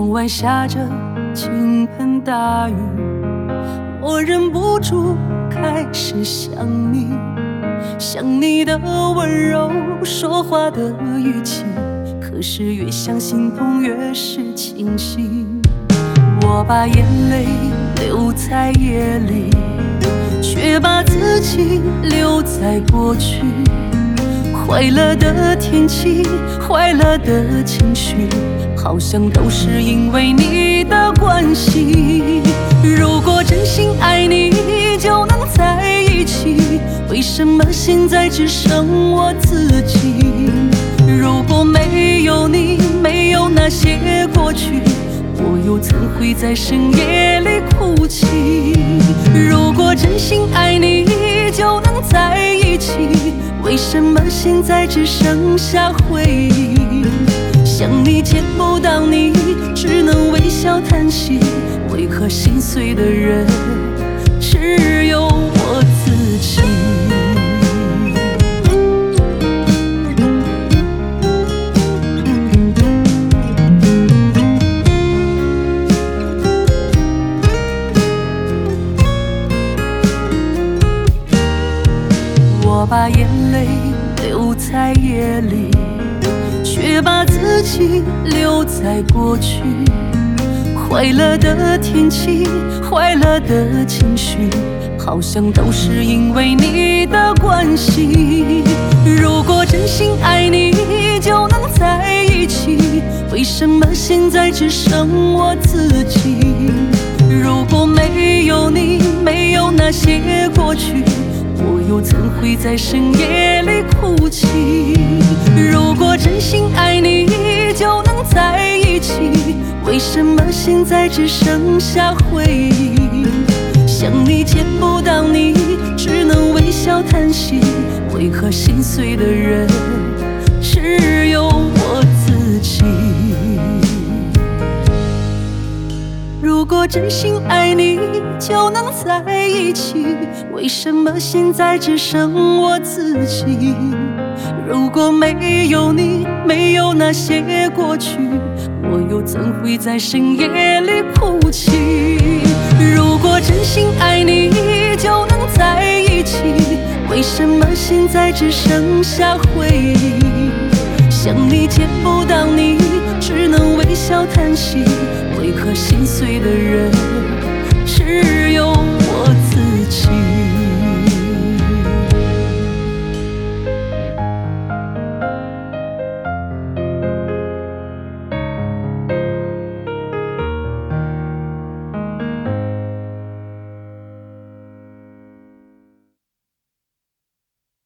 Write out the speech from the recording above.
窗外下着倾盆大雨，我忍不住开始想你，想你的温柔，说话的语气，可是越想心痛越是清晰。我把眼泪留在夜里，却把自己留在过去。快乐的天气，快乐的情绪，好像都是因为你的关系。如果真心爱你，就能在一起，为什么现在只剩我自己？如果没有你，没有那些过去，我又怎会在深夜里哭泣？如果真心爱你，就能在一起，为什么现在只剩下回忆？想你见不到你，只能微笑叹息，为何心碎的人只有我自己？我把眼泪留在夜里，却把自己留在过去。快乐的天气，快乐的情绪，好像都是因为你的关系。如果真心爱你，就能在一起，为什么现在只剩我自己？如果没有你，没有那些过去，我又怎会在深夜里哭泣？如果真心爱你，就能在一起，为什么现在只剩下回忆？想你见不到你，只能微笑叹息，为何心碎的人只有我自己？如果真心爱你，就能在一起，为什么现在只剩我自己？如果没有你，没有那些过去，我又怎会在深夜里哭泣？如果真心爱你，就能在一起，为什么现在只剩下回忆？想你见不到你，只能微笑叹息，为何心碎的人